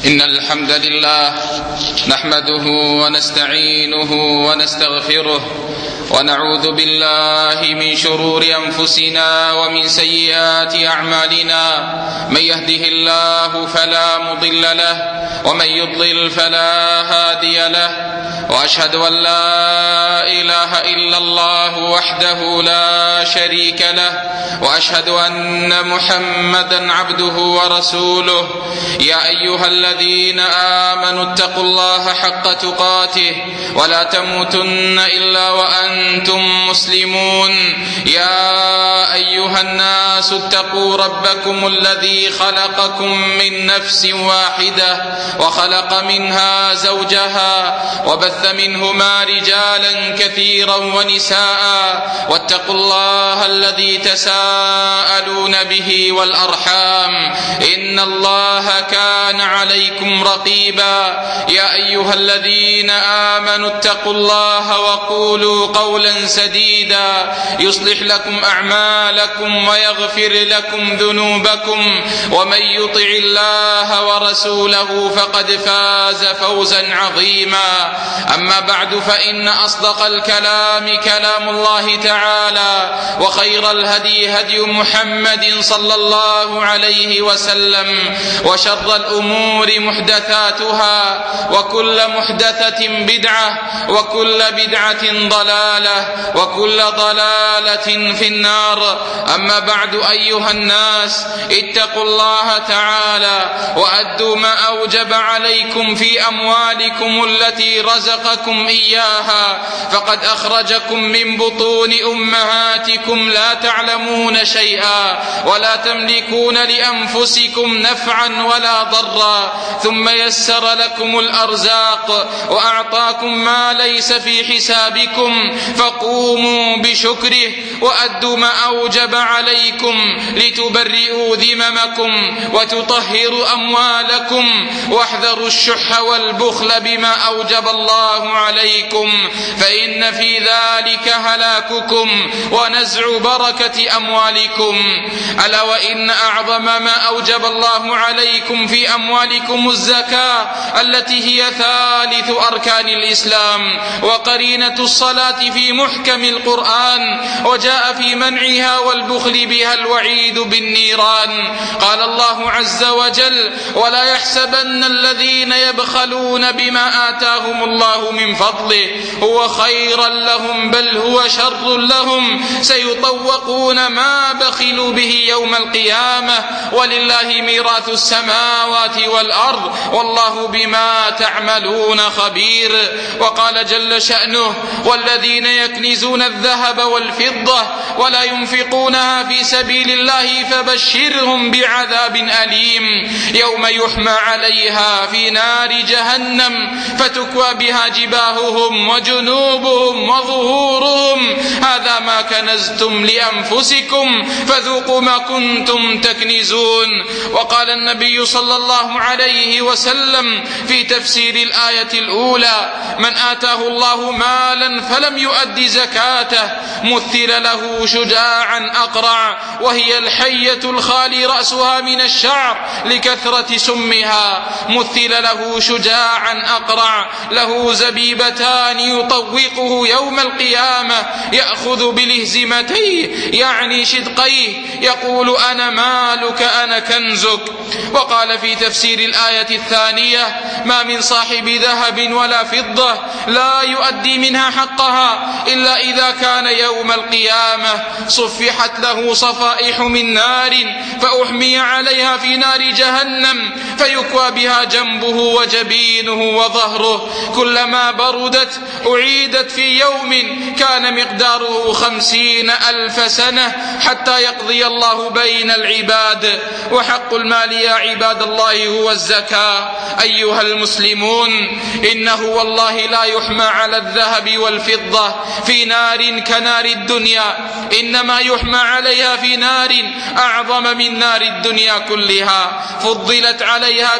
إن الحمد لله نحمده ونستعينه ونستغفره ونعوذ بالله من شرور أنفسنا ومن سيئات أعمالنا. من يهده الله فلا مضل له ومن يضلل فلا هادي له، وأشهد أن لا إله إلا الله وحده لا شريك له، وأشهد أن محمدا عبده ورسوله. يا أيها الذين آمنوا اتقوا الله حق تقاته ولا تموتن إلا وأنتم مسلمون. يا أيها الناس اتقوا ربكم الذي خلقكم من نفس واحدة وخلق منها زوجها وبث منهما رجالا كثيرا ونساء، واتقوا الله الذي تساءلون به والأرحام إن الله كان عليكم رقيبا. يا أيها الذين آمنوا اتقوا الله وقولوا قولا سديدا يصلح لكم أعمالكم ويغفر لكم ذنوبكم، ومن يطع الله ورسوله فقد فاز فوزا عظيما. أما بعد، فإن أصدق الكلام كلام الله تعالى، وخير الهدي هدي محمد صلى الله عليه وسلم، وشر الأمور محدثاتها، وكل محدثة بدعة، وكل بدعة ضلالة، وكل ضلالة في النار. أما بعد، أيها الناس، اتقوا الله تعالى وأدوا ما أوجب عليكم في أموالكم التي رزقكم إياها، فقد أخرجكم من بطون أمهاتكم لا تعلمون شيئا ولا تملكون لأنفسكم نفعا ولا ضرا، ثم يسر لكم الأرزاق وأعطاكم ما ليس في حسابكم، فقوموا بشكره وأدوا ما أوجب عليكم لتبرئوا ذممكم وتطهروا أموالكم، واحذروا الشح والبخل بما أوجب الله عليكم، فإن في ذلك هلاككم ونزع بركة أموالكم. ألا وإن أعظم ما أوجب الله عليكم في أموالكم الزكاة، التي هي ثالث أركان الإسلام وقرينة الصلاة في محكم القرآن، وجاء في منعها والبخل بها الوعيد بالنيران. قال الله عز وجل: ولا يحسبن الذين يبخلون بما آتاهم الله من فضله هو خيرا لهم بل هو شر لهم، سيطوقون ما بخلوا به يوم القيامة، ولله ميراث السماوات والأرض والله بما تعملون خبير. وقال جل شأنه: والذين يكنزون الذهب والفضة ولا ينفقونها في سبيل الله فبشرهم بعذاب أليم يوم يحمى عليها في نار جهنم فتكوى بها جباههم وجنوبهم وظهورهم، هذا ما كنزتم لأنفسكم فذوقوا ما كنتم تكنزون. وقال النبي صلى الله عليه وسلم في تفسير الآية الأولى: من آتاه الله مالا فلم يؤد زكاته مثل له شجاعا أقرع، وهي الحية الخالي رأسها من الشعر لكثرة سمها، مثل له شجاعا أقرع له زبيبتان يطوقه يوم القيامة يأخذ بلهزمتيه يعني شدقيه يقول: أنا مالك أنا كنزك. وقال في تفسير الآية الثانية: ما من صاحب ذهب ولا فضة لا يؤدي منها حقها إلا إذا كان يوم القيامة صفحت له صفائح من نار فأحمي عليها في نار جهنم فيكوى بها جنبه وجبينه وظهره، كلما بردت أعيدت في يوم كان مقداره 50,000 سنة حتى يقضي الله بين العباد. وحق المال يا عباد الله هو الزكاة. أيها المسلمون، إنه والله لا يحمى على الذهب والفضة في نار كنار الدنيا، إنما يحمى عليها في نار أعظم من نار الدنيا كلها، فضلت عليها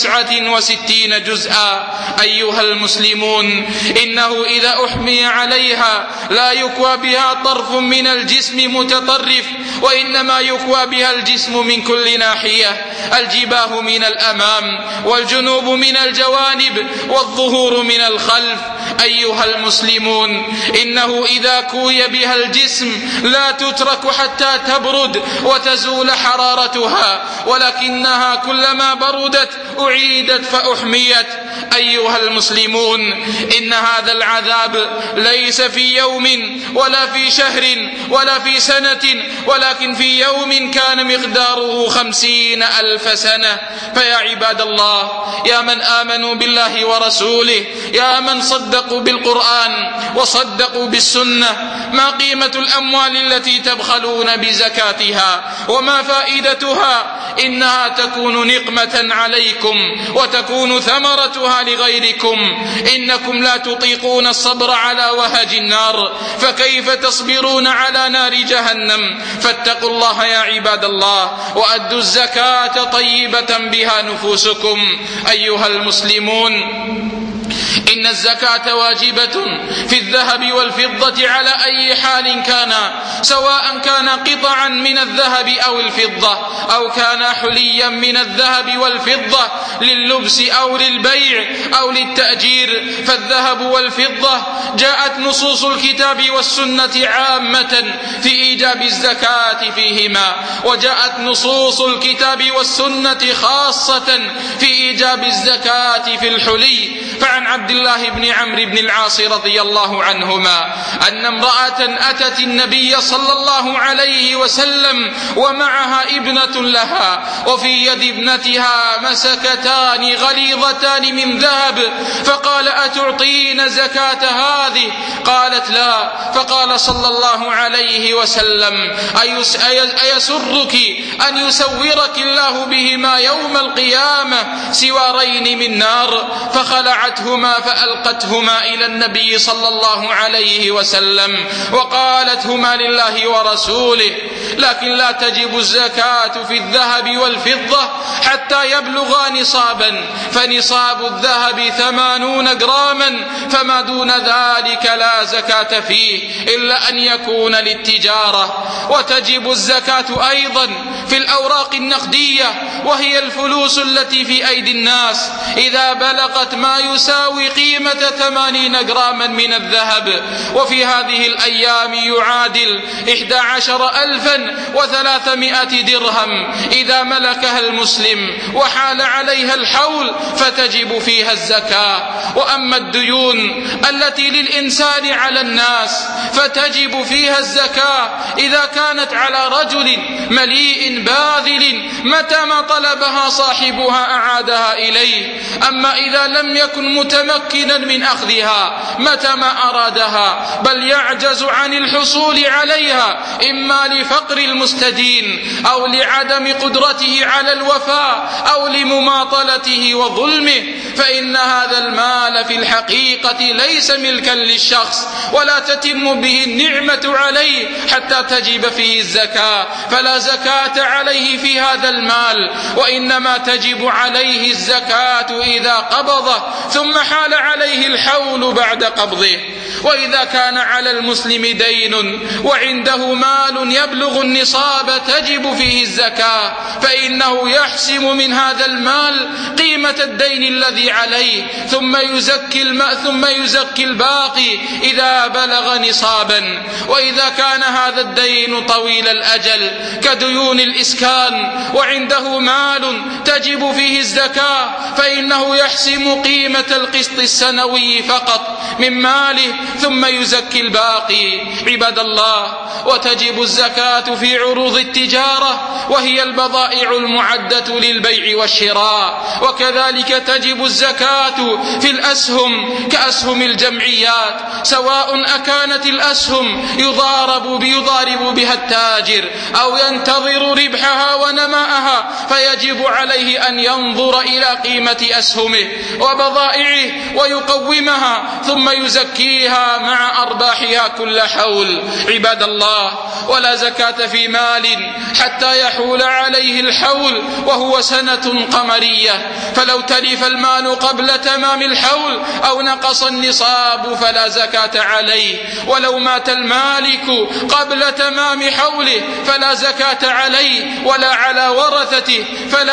ب69 جزءا. أيها المسلمون، إنه إذا أحمي عليها لا يكوى بها طرف من الجسم متطرف، وإنما يكوى بها الجسم من كل ناحية، الجباه من الأمام والجنوب من الجوانب والظهور من الخلف. أيها المسلمون، إنه إذا كوي بها الجسم لا تترك حتى تبرد وتزول حرارتها، ولكنها كلما بردت أعيدت فأحميت. أيها المسلمون، إن هذا العذاب ليس في يوم ولا في شهر ولا في سنة، ولكن في يوم كان مقداره 50,000 سنة. فيا عباد الله، يا من آمنوا بالله ورسوله، يا من صدقوا بالقرآن وصدقوا بالسنة، ما قيمة الأموال التي تبخلون بزكاتها وما فائدتها؟ إنها تكون نقمة عليكم وتكون ثمرتها لغيركم. إنكم لا تطيقون الصبر على وهج النار، فكيف تصبرون على نار جهنم؟ فاتقوا الله يا عباد الله، وأدوا الزكاة طيبة بها نفوسكم. أيها المسلمون، إن الزكاة واجبة في الذهب والفضة على أي حال كان، سواء كان قطعا من الذهب أو الفضة، أو كان حليا من الذهب والفضة لللبس أو للبيع أو للتأجير. فالذهب والفضة جاءت نصوص الكتاب والسنة عامة في إيجاب الزكاة فيهما، وجاءت نصوص الكتاب والسنة خاصة في إيجاب الزكاة في الحلي. فعن عبد الله بن عمرو بن العاص رضي الله عنهما أن امرأة أتت النبي صلى الله عليه وسلم ومعها ابنة لها، وفي يد ابنتها مسكتان غليظتان من ذهب، فقال: أتعطين زكاة هذه؟ قالت: لا. فقال صلى الله عليه وسلم: أيسرك أن يسورك الله بهما يوم القيامة سوارين من نار؟ فخلعتهما فألقتهما إلى النبي صلى الله عليه وسلم وقالت: هما لله ورسوله. لكن لا تجب الزكاة في الذهب والفضة حتى يبلغا نصابا، فنصاب الذهب 80 جراما، فما دون ذلك لا زكاة فيه إلا أن يكون للتجارة. وتجب الزكاة أيضا في الأوراق النقدية، وهي الفلوس التي في أيدي الناس، إذا بلغت ما يساوي قيمة 80 جراما من الذهب، وفي هذه الأيام يعادل 11,300 درهم. إذا ملكها المسلم وحال عليها الحول فتجب فيها الزكاة. وأما الديون التي للإنسان على الناس فتجب فيها الزكاة إذا كانت على رجل مليء باذل، متى ما طلبها صاحبها أعادها إليه. أما إذا لم يكن متمكنا من أخذها متى ما أرادها، بل يعجز عن الحصول عليها، إما لفقر المستدين أو لعدم قدرته على الوفاء أو لمماطلته وظلمه، فإن هذا المال في الحقيقة ليس ملكا للشخص، ولا تتم به النعمة عليه حتى تجب فيه الزكاة. فلا زكاة عليه في هذا المال، وإنما تجب عليه الزكاة إذا قبضه ثم حال عليه الحول بعد قبضه. وإذا كان على المسلم دين وعنده مال يبلغ النصاب تجب فيه الزكاة، فإنه يحسم من هذا المال قيمة الدين الذي عليه، ثم يزكي الباقي إذا بلغ نصابا. وإذا كان هذا الدين طويل الأجل كديون الإسكان وعنده مال تجب فيه الزكاة، فإنه يحسم قيمة القسط السنوي فقط من ماله ثم يزكي الباقي. عباد الله، وتجب الزكاة في عروض التجارة، وهي البضائع المعدة للبيع والشراء. وكذلك تجب الزكاة في الأسهم كأسهم الجمعيات، سواء أكانت الأسهم يضارب بها التاجر أو ينتظر ربحها ونماءها، فيجب عليه أن ينظر إلى قيمة أسهمه وبضائعه ويقومها ثم يزكيها بها مع أرباحها كل حول. عباد الله، ولا زكاة في مال حتى يحول عليه الحول وهو سنة قمرية، فلو تلف المال قبل تمام الحول أو نقص النصاب فلا زكاة عليه، ولو مات المالك قبل تمام حوله فلا زكاة عليه ولا على ورثته،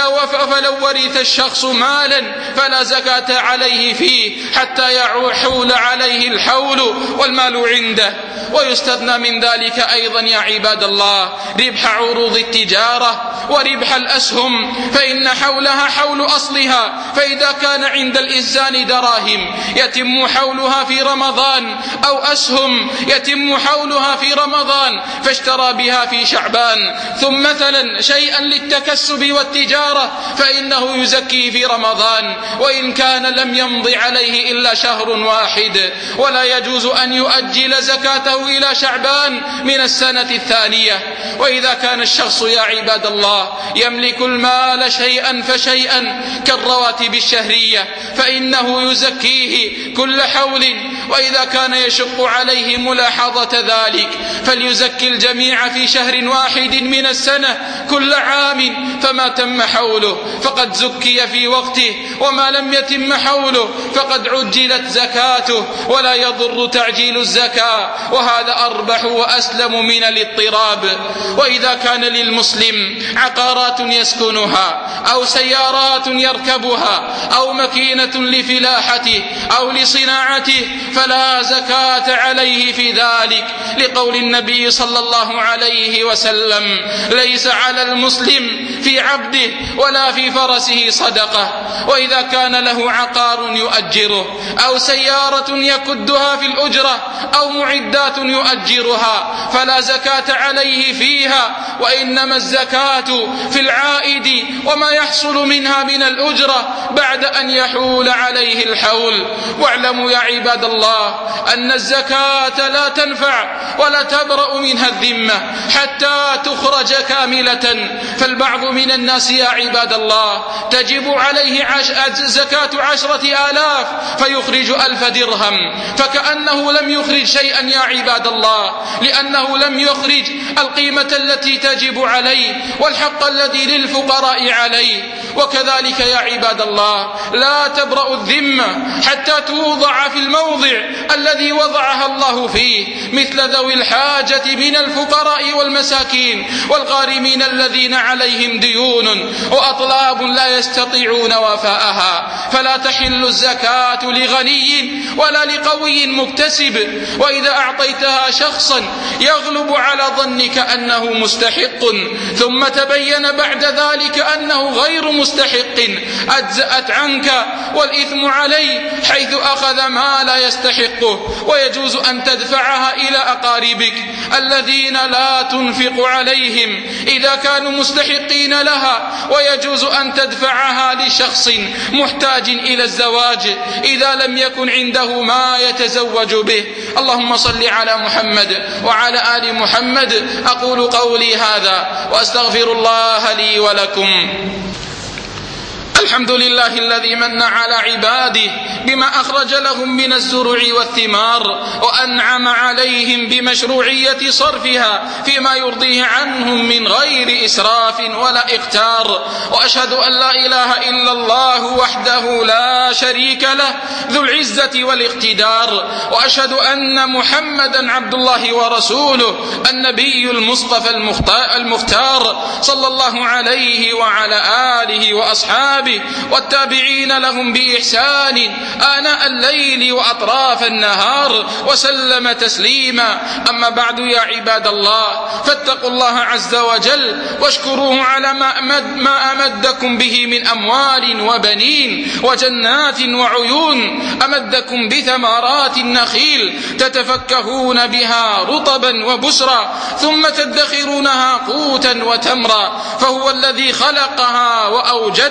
فلو ورث الشخص مالا فلا زكاة عليه فيه حتى يحول عليه الحول والمال عنده. ويستثنى من ذلك أيضا يا عباد الله ربح عروض التجارة وربح الأسهم، فإن حولها حول أصلها، فإذا كان عند الإنسان دراهم يتم حولها في رمضان أو أسهم يتم حولها في رمضان فاشترى بها في شعبان، ثم مثلا شيئا للتكسب والتجارة فإنه يزكي في رمضان وإن كان لم يمض عليه إلا شهر واحد، ولا يجوز أن يؤجل زكاته إلى شعبان من السنة الثانية. وإذا كان الشخص يا عباد الله يملك المال شيئا فشيئا كالرواتب الشهرية فإنه يزكيه كل حول، وإذا كان يشق عليه ملاحظة ذلك فليزكي الجميع في شهر واحد من السنة كل عام، فما تم حوله فقد زكي في وقته، وما لم يتم حوله فقد عجلت زكاته، ولا يضر تعجيل الزكاة، وهذا أربح وأسلم من الاضطراب. وإذا كان للمسلم عقارات يسكنها أو سيارات يركبها أو مكينة لفلاحته أو لصناعته فلا زكاة عليه في ذلك، لقول النبي صلى الله عليه وسلم: ليس على المسلم في عبده ولا في فرسه صدقة. وإذا كان له عقار يؤجره أو سيارة يكدها في الأجرة أو معدات يؤجرها فلا زكاة عليه فيها، وإنما الزكاة في العائد وما يحصل منها من الأجرة بعد أن يحول عليه الحول. واعلموا يا عباد الله أن الزكاة لا تنفع ولا تبرأ منها الذمة حتى تخرج كاملة، فالبعض من الناس يا عباد الله تجب عليه زكاة 10,000 فيخرج 1,000 درهم، فكأنه لم يخرج شيئا يا عباد الله، لأنه لم يخرج القيمة التي تجب عليه والحق الذي للفقراء عليه. وكذلك يا عباد الله لا تبرأ الذمة حتى توضع في الموضع الذي وضعها الله فيه، مثل ذوي الحاجة من الفقراء والمساكين والغارمين الذين عليهم ديون وأطلاب لا يستطيعون وفاءها، فلا تحل الزكاة لغني ولا لقوي مكتسب. وإذا أعطيتها شخصا يغلب على ظنك أنه مستحق ثم تبين بعد ذلك أنه غير مستحق أجزأت عنك والإثم عليه حيث أخذ ما لا يستحقه. ويجوز أن تدفعها إلى أقاربك الذين لا تنفق عليهم إذا كانوا مستحقين لها، ويجوز أن تدفعها لشخص محتاج إلى الزواج إذا لم يكن عنده ما يتزوج به. اللهم صل على محمد وعلى آل محمد. أقول قولي هذا وأستغفر الله لي ولكم. الحمد لله الذي من على عباده بما أخرج لهم من الزروع والثمار، وأنعم عليهم بمشروعية صرفها فيما يرضيه عنهم من غير إسراف ولا إقتار. وأشهد أن لا إله إلا الله وحده لا شريك له ذو العزة والاقتدار، وأشهد أن محمدا عبد الله ورسوله النبي المصطفى المختار صلى الله عليه وعلى آله وأصحابه والتابعين لهم بإحسان آناء الليل وأطراف النهار وسلم تسليما. أما بعد يا عباد الله فاتقوا الله عز وجل واشكروه على ما أمدكم به من أموال وبنين وجنات وعيون، أمدكم بثمرات النخيل تتفكهون بها رطبا وبسرا ثم تدخرونها قوتا وتمرا، فهو الذي خلقها وأوجدها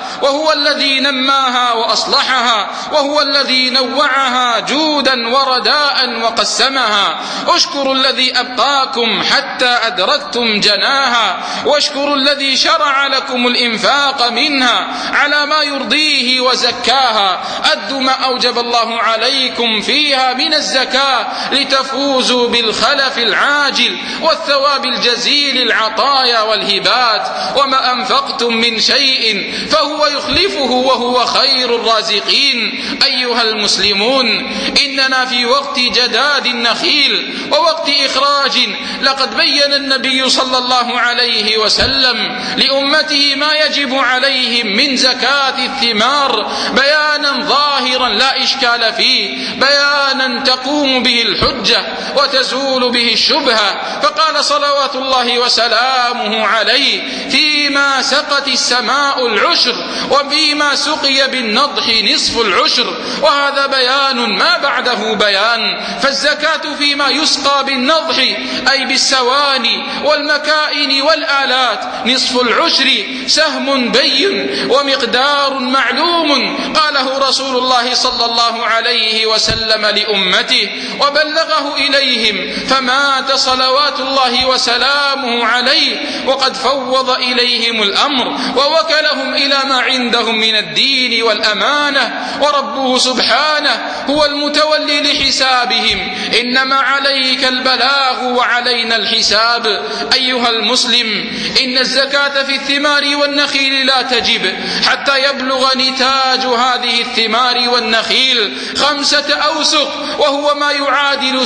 وهو الذي نماها وأصلحها، وهو الذي نوعها جودا ورداء وقسمها. اشكروا الذي أبقاكم حتى أدركتم جناها، واشكروا الذي شرع لكم الإنفاق منها على ما يرضيه وزكاها. أدوا ما أوجب الله عليكم فيها من الزكاة لتفوزوا بالخلف العاجل والثواب الجزيل العطايا والهبات. وما أنفقتم من شيء فهو يخلفه وهو خير الرازقين. أيها المسلمون، إننا في وقت جداد النخيل ووقت إخراج. لقد بين النبي صلى الله عليه وسلم لأمته ما يجب عليهم من زكاة الثمار بيانا ظاهرا لا إشكال فيه، بيانا تقوم به الحجة وتزول به الشبهة. فقال صلوات الله وسلامه عليه: فيما سقت السماء العشر، وفيما سقي بالنضح نصف العشر. وهذا بيان ما بعده بيان. فالزكاة فيما يسقى بالنضح أي بالسواني والمكائن والآلات نصف العشر، سهم بين ومقدار معلوم قاله رسول الله صلى الله عليه وسلم لأمته وبلغه إليهم، فمات صلوات الله وسلامه عليه وقد فوض إليهم الأمر ووكلهم إلى ما عندهم من الدين والأمانة. وربه سبحانه هو المتولي لحسابهم. إنما عليك البلاغ وعلينا الحساب. أيها المسلم، إن الزكاة في الثمار والنخيل لا تجب حتى يبلغ نتاج هذه الثمار والنخيل 5 أوسق، وهو ما يعادل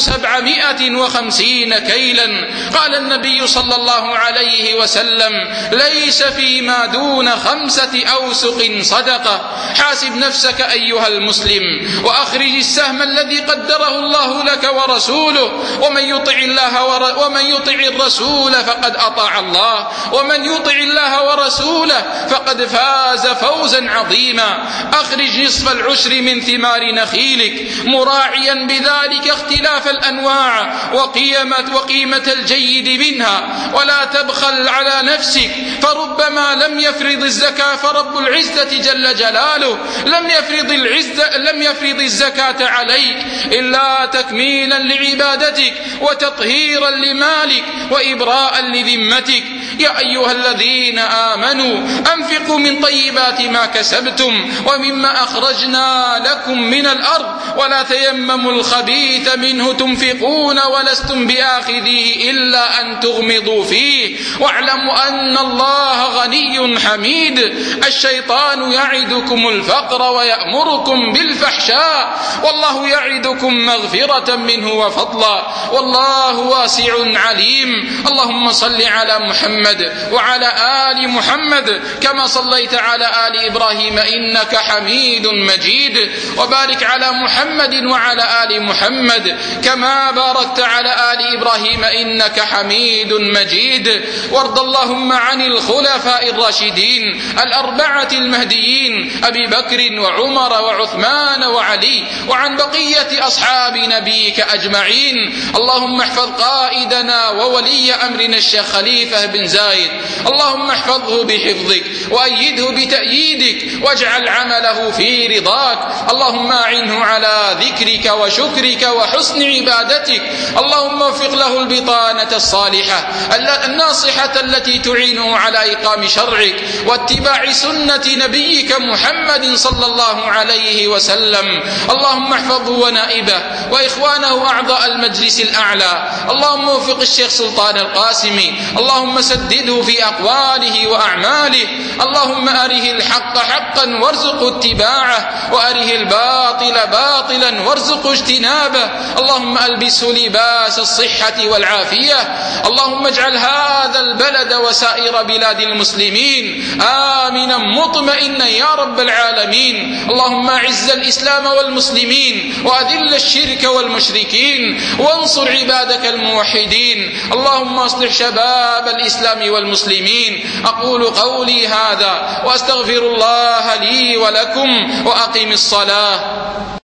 750 كيلا. قال النبي صلى الله عليه وسلم: ليس فيما دون 5 أوسق صدقة. حاسب نفسك أيها المسلم، وأخرج السهم الذي قدره الله لك ورسوله. ومن يطع الرسول فقد أطاع الله، ومن يطع الله ورسوله فقد فاز فوزا عظيما. أخرج نصف العشر من ثمار نخيلك، مراعيا بذلك اختلاف الأنواع وقيمة الجيد منها، ولا تبخل على نفسك، فربما لم يفرض الزكاة فرب العزة جل جلاله لم يفرض الزكاة عليك إلا تكميلا لعبادتك وتطهيرا لمالك وإبراء لذمتك. يا أيها الذين آمنوا أنفقوا من طيبات ما كسبتم ومما أخرجنا لكم من الأرض ولا تيمموا الخبيث منه تنفقون ولستم بآخذيه إلا أن تغمضوا فيه واعلموا أن الله غني حميد. الشيطان يعدكم الفقر ويأمركم بالفحشاء، والله يعدكم مغفرة منه وفضلا، والله واسع عليم. اللهم صل على محمد وعلى آل محمد كما صليت على آل إبراهيم إنك حميد مجيد، وبارك على محمد وعلى آل محمد كما باركت على آل إبراهيم إنك حميد مجيد. وارض اللهم عن الخلفاء الراشدين الأربعة المهديين أبي بكر وعمر وعثمان وعلي، وعن بقية أصحاب نبيك أجمعين. اللهم احفظ قائدنا وولي أمرنا الشيخ خليفة بن زايد، اللهم احفظه بحفظك وأيده بتأييدك واجعل عمله في رضاك. اللهم أعنه على ذكرك وشكرك وحسن عبادتك. اللهم وفق له البطانة الصالحة الناصحة التي تعينه على إقام شرعك واتباع سنة نبيك محمد صلى الله عليه وسلم. اللهم احفظه ونائبه وإخوانه أعضاء المجلس الأعلى. اللهم وفق الشيخ سلطان القاسمي، اللهم سدده في أقواله وأعماله. اللهم أره الحق حقا وارزقه اتباعه، وأره الباطل باطلا وارزقه اجتنابه. اللهم ألبسه لباس الصحة والعافية. اللهم اجعل هذا البلد وسائر بلاد المسلمين آمنا مطمئنا يا رب العالمين. اللهم أعز الإسلام والمسلمين وأذل الشرك والمشركين وانصر عبادك الموحدين. اللهم اصلح شباب الإسلام والمسلمين. أقول قولي هذا وأستغفر الله لي ولكم وأقم الصلاة.